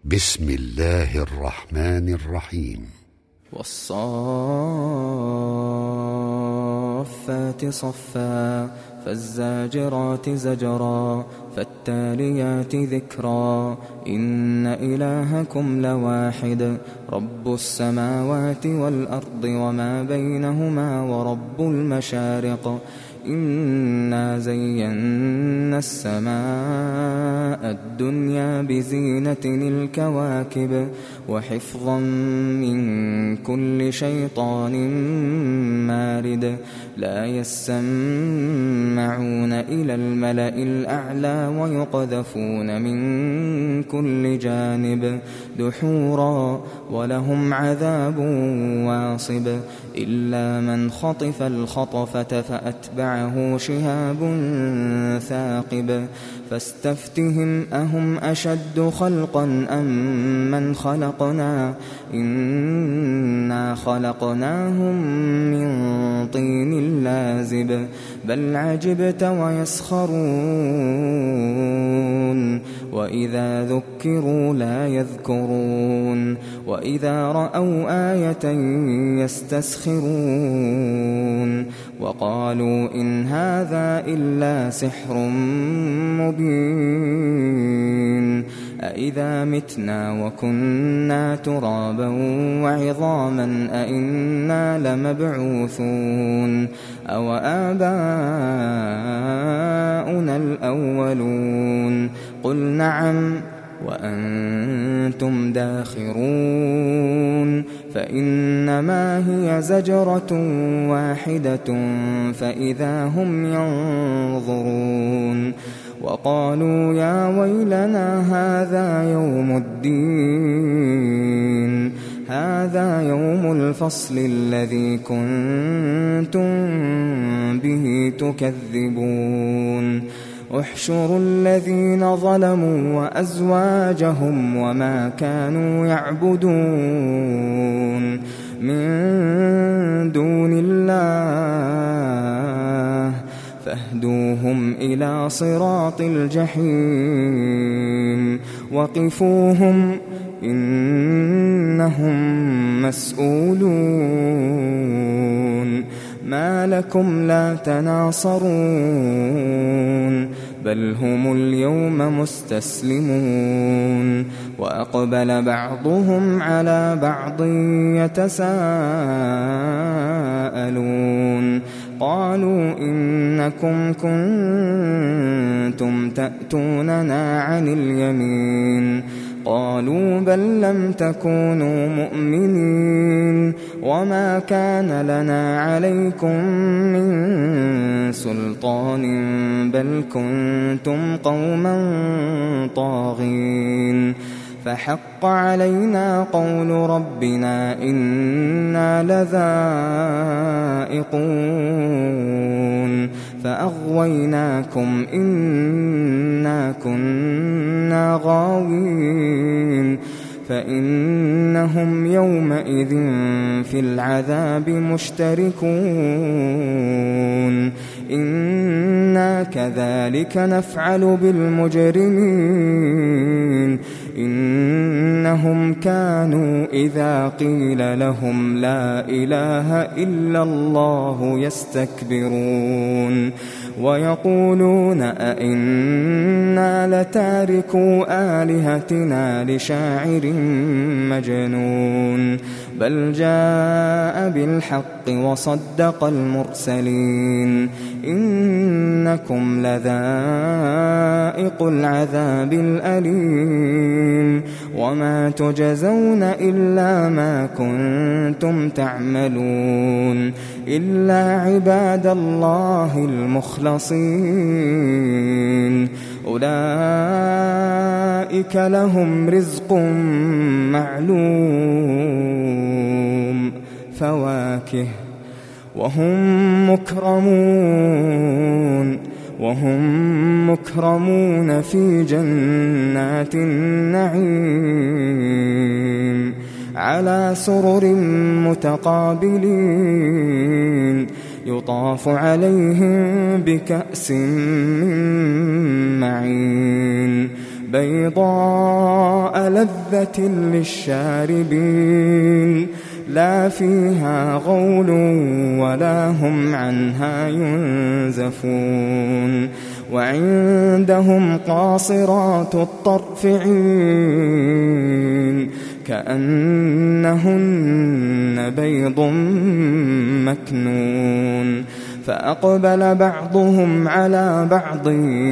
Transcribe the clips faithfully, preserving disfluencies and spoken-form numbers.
بسم الله الرحمن الرحيم. والصافات صفا فالزاجرات زجرا فالتاليات ذكرا إن إلهكم لواحد رب السماوات والأرض وما بينهما ورب المشارق إنا زينا السماء الدنيا بزينة الكواكب وحفظا من كل شيطان مارد لا يسمعون إلى الملأ الأعلى ويقذفون من كل جانب دحورا ولهم عذاب واصب إلا من خطف الخطفة فأتبعه شهاب ثاقب فاستفتهم أهم أشد خلقا أم من خلقنا إنا خلقناهم من طين لازب بل عجبت ويسخرون وإذا ذكروا لا يذكرون وإذا رأوا آية يستسخرون وقالوا إن هذا إلا سحر مبين أإذا متنا وكنا ترابا وعظاما أإنا لمبعوثون أو آباؤنا الأولون قل نعم وأنتم داخرون فإنما هي زجرة واحدة فإذا هم ينظرون وقالوا يا ويلنا هذا يوم الدين هذا يوم الفصل الذي كنتم به تكذبون احشروا الذين ظلموا وأزواجهم وما كانوا يعبدون من دون الله فاهدوهم إلى صراط الجحيم وقفوهم إنهم مسؤولون ما لكم لا تناصرون بل هم اليوم مستسلمون وأقبل بعضهم على بعض يتساءلون قالوا إنكم كنتم تأتوننا عن اليمين قالوا بل لم تكونوا مؤمنين وما كان لنا عليكم من سلطان بل كنتم قوما طاغين فحق علينا قول ربنا إنا لذائقون فأغويناكم إنا كنا غاوين فإنهم يومئذ في العذاب مشتركون إنا كذلك نفعل بالمجرمين إنهم كانوا إذا قيل لهم لا إله إلا الله يستكبرون ويقولون أئنا لتاركو آلهتنا لشاعر مجنون بل جاء بالحق وصدق المرسلين إنكم لذائق العذاب الأليم وما تجزون إلا ما كنتم تعملون إلا عباد الله المخلصين أولئك لهم رزق معلوم فواكه وهم مكرمون وهم مكرمون في جنات النعيم على سرر متقابلين يطاف عليهم بكأس من معين بيضاء لذة للشاربين لا فيها غول ولا هم عنها ينزفون وعندهم قاصرات الطرف عين كأنهن بيض مكنون فأقبل بعضهم على بعض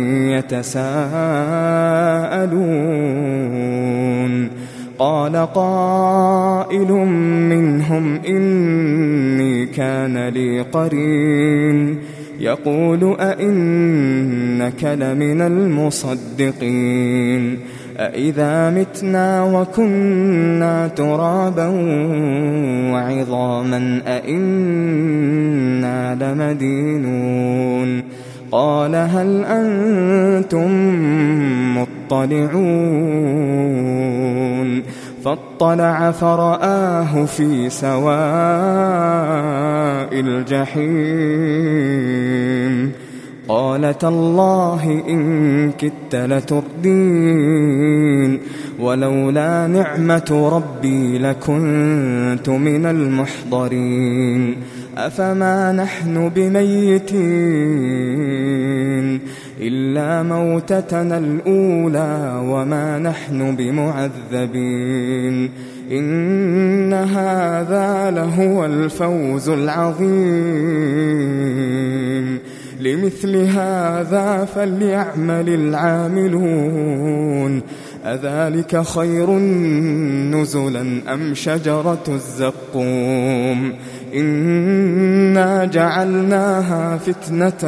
يتساءلون قال قائل منهم إني كان لي قرين يقول أئنك لمن المصدقين أإذا متنا وكنا ترابا وعظاما أئنا لمدينون قال هل أنتم مطلعون فاطلع فرآه في سواء الجحيم قال تالله إن كدت لتردين ولولا نعمة ربي لكنت من المحضرين أفما نحن بميتين إلا موتتنا الأولى وما نحن بمعذبين إن هذا لهو الفوز العظيم لمثل هذا فليعمل العاملون أذلك خير نزلا أم شجرة الزقوم إنا جعلناها فتنة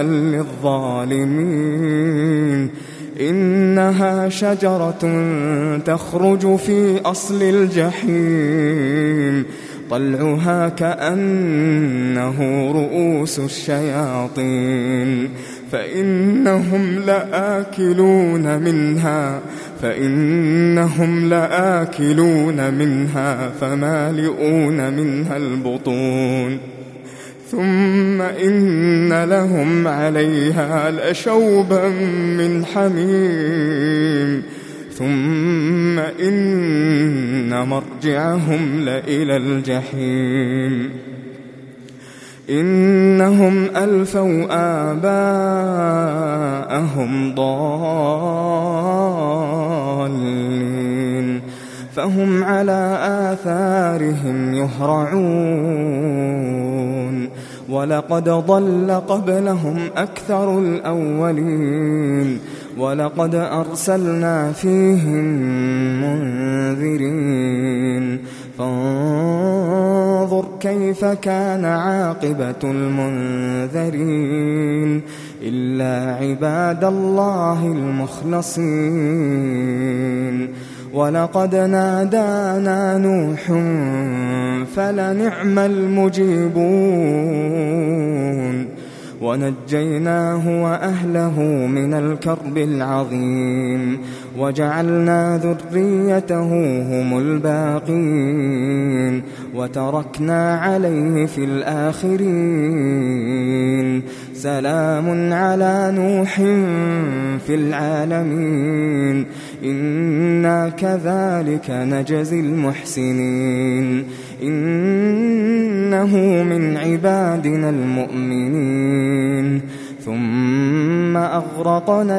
للظالمين إنها شجرة تخرج في أصل الجحيم طلعها كأنه رؤوس الشياطين فإنهم لآكلون منها فإنهم لآكلون منها فمالئون منها البطون ثم إن لهم عليها لشوبا من حميم ثم إن مرجعهم لإلى الجحيم إنهم ألفوا آباءهم ضالين فهم على آثارهم يهرعون ولقد ضل قبلهم أكثر الأولين ولقد أرسلنا فيهم منذرين فانظر كيف كان عاقبة المنذرين إلا عباد الله المخلصين ولقد نادانا نوح فلنعم المجيبون ونجيناه وأهله من الكرب العظيم وجعلنا ذريته هم الباقين وتركنا عليه في الآخرين سلام على نوح في العالمين إنا كذلك نجزي المحسنين إنه من عبادنا المؤمنين ثم أغرقنا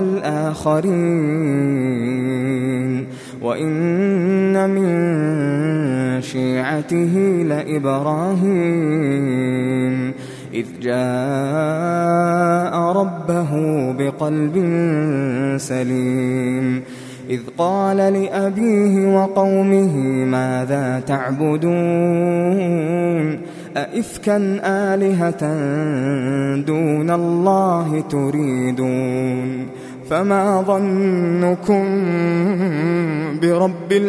الآخرين وإن من شيعته لإبراهيم إذ جاء ربه بقلب سليم إذ قال لأبيه وقومه ماذا تعبدون أئفكا آلهة دون الله تريدون فما ظنكم برب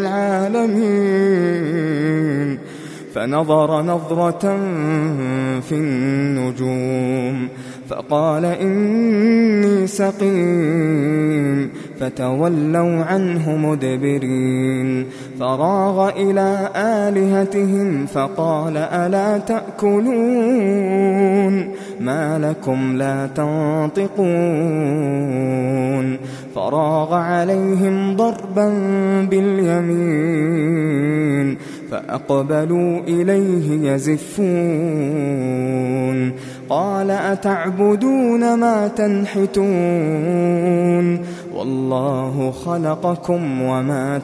العالمين فنظر نظرة في النجوم فقال إني سقيم فتولوا عنه مدبرين فراغ إلى آلهتهم فقال ألا تأكلون ما لكم لا تنطقون فراغ عليهم ضربا باليمين فأقبلوا إليه يزفون قال أتعبدون ما تنحتون والله خلقكم وما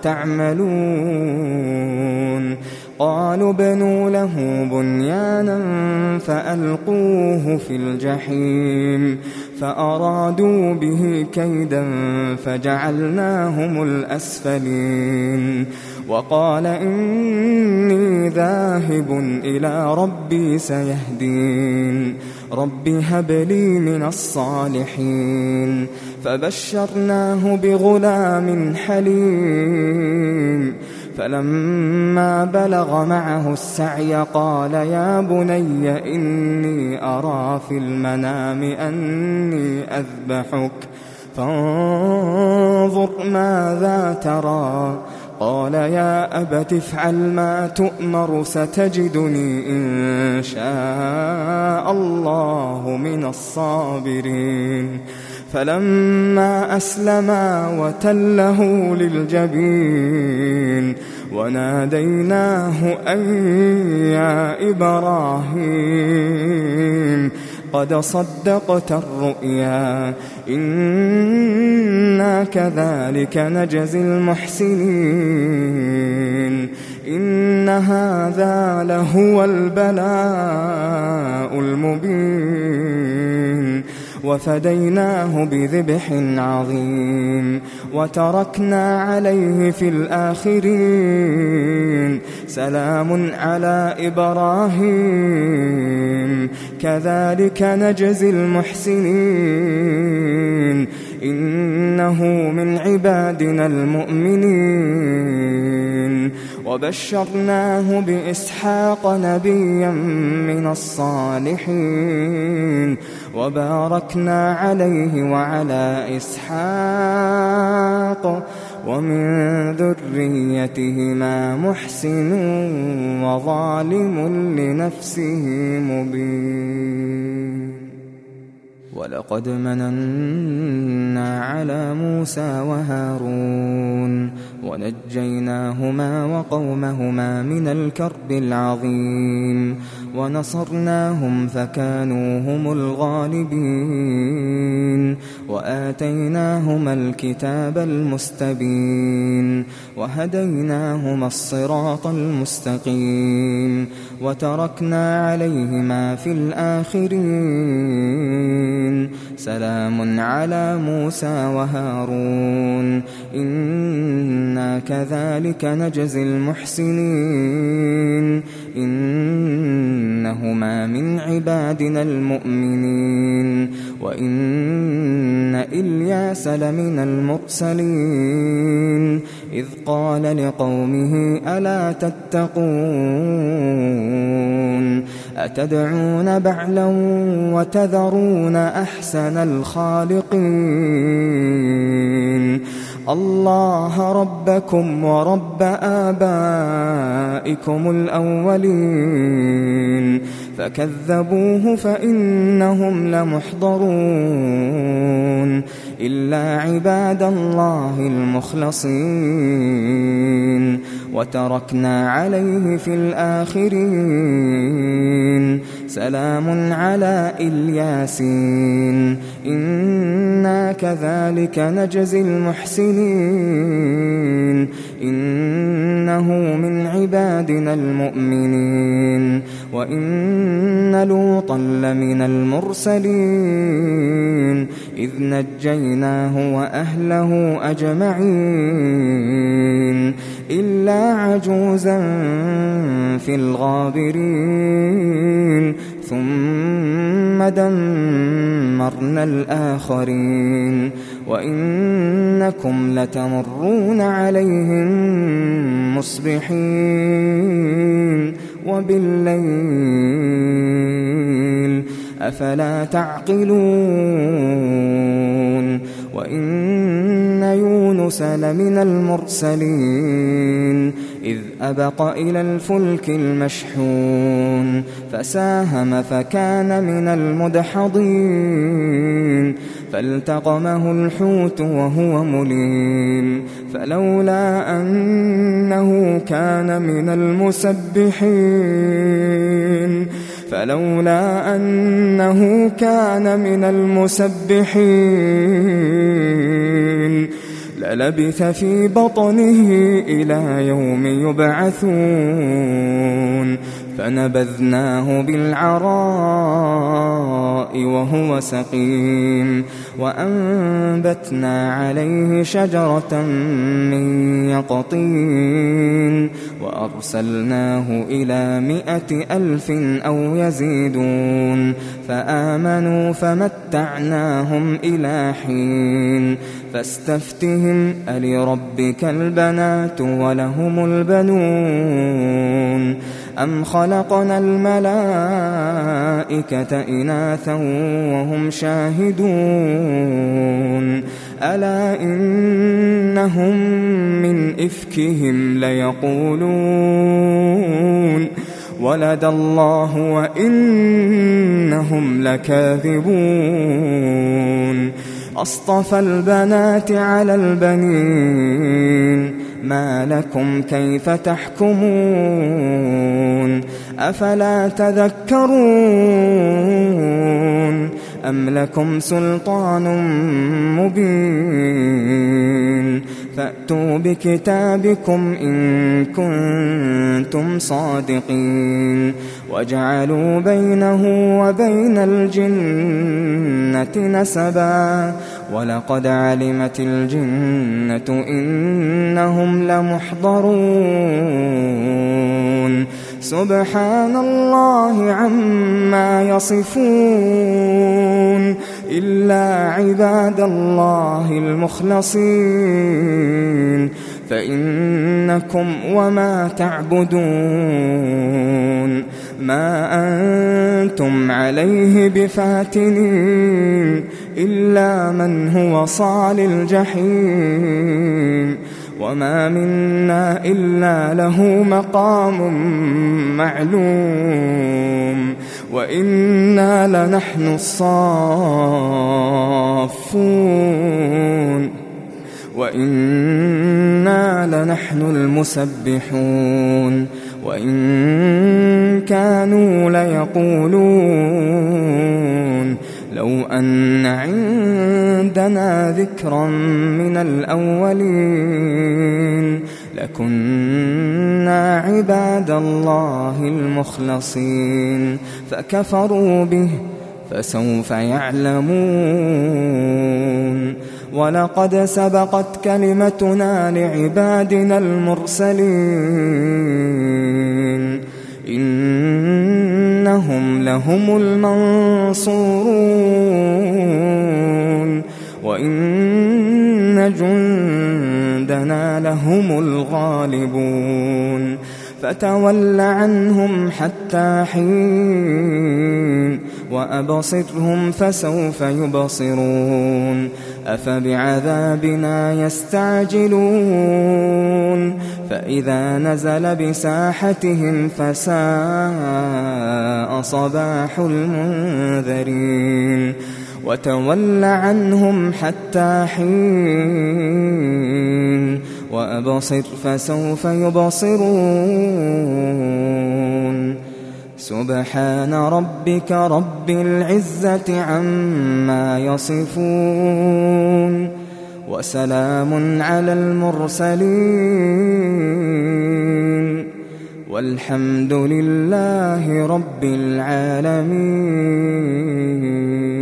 تعملون قالوا ابنوا له بنيانا فألقوه في الجحيم فأرادوا به كيدا فجعلناهم الأسفلين وقال إني ذاهب إلى ربي سيهدين رب هب لي من الصالحين فبشرناه بغلام حليم فلما بلغ معه السعي قال يا بني إني أرى في المنام أني أذبحك فانظر ماذا ترى قال يا أبت افعل ما تؤمر ستجدني إن شاء الله من الصابرين فلما أسلما وتله للجبين وناديناه أن يا إبراهيم قد صدقت الرؤيا إنا كذلك نجزي المحسنين إن هذا لهو البلاء المبين وفديناه بذبح عظيم وتركنا عليه في الآخرين سلام على إبراهيم كذلك نجزي المحسنين إنه من عبادنا المؤمنين وبشرناه بإسحاق نبيا من الصالحين وباركنا عليه وعلى إسحاق ومن ذريتهما محسن وظالم لنفسه مبين ولقد مننا على موسى وهارون ونجيناهما وقومهما من الكرب العظيم ونصرناهم فكانوا هم الغالبين وآتيناهما الكتاب المستبين وهديناهما الصراط المستقيم وتركنا عليهما في الآخرين سلام على موسى وهارون إنا كذلك نجزي المحسنين إنهما من عبادنا المؤمنين وإن إلياس لمن المرسلين إذ قال لقومه ألا تتقون أتدعون بعلا وتذرون أحسن الخالقين الله ربكم ورب آبائكم الأولين فكذبوه فإنهم لمحضرون إلا عباد الله المخلصين وتركنا عليه في الآخرين سلام على الياسين إنا كذلك نجزي المحسنين إنه من عبادنا المؤمنين وإن لوطا لمن المرسلين إذ نجيناه وأهله أجمعين إلا عجوزا في الغابرين ثم دمرنا الآخرين وإنكم لتمرون عليهم مصبحين وبالليل أفلا تعقلون وإن يونس لمن المرسلين إذ أبق إلى الفلك المشحون فساهم فكان من المدحضين فالتقمه الحوت وهو مليم فلولا أنه كان من المسبحين فلولا أنه كان من المسبحين للبث في بطنه إلى يوم يبعثون فنبذناه بالعراء وهو سقيم وأنبتنا عليه شجرة من يقطين وأرسلناه إلى مائة ألف أو يزيدون فآمنوا فمتعناهم إلى حين فاستفتهم ألربك البنات ولهم البنون أم خلقنا الملائكة إناثا وهم شاهدون ألا إنهم من إفكهم ليقولون ولد الله وإنهم لكاذبون أصطفى البنات على البنين ما لكم كيف تحكمون أفلا تذكرون أم لكم سلطان مبين فأتوا بكتابكم إن كنتم صادقين وجعلوا بينه وبين الجنة نسبا ولقد علمت الجنة إنهم لمحضرون سبحان الله عما يصفون إلا عباد الله المخلصين فإنكم وما تعبدون ما أنتم عليه بفاتنين إلا من هو صال الجحيم وما منا إلا له مقام معلوم وإنا لنحن الصافون وإنا لنحن المسبحون وإن كانوا ليقولون لو أن عندنا ذكرا من الأولين لكنا عباد الله المخلصين فكفروا به فسوف يعلمون ولقد سبقت كلمتنا لعبادنا المرسلين إنهم لهم المنصورون وإن جندنا لهم الغالبون فتول عنهم حتى حين وأبصرهم فسوف يبصرون أفبعذابنا يستعجلون فإذا نزل بساحتهم فساء صباح المنذرين وتول عنهم حتى حين وأبصر فسوف يبصرون سبحان ربك رب العزة عما يصفون وسلام على المرسلين والحمد لله رب العالمين.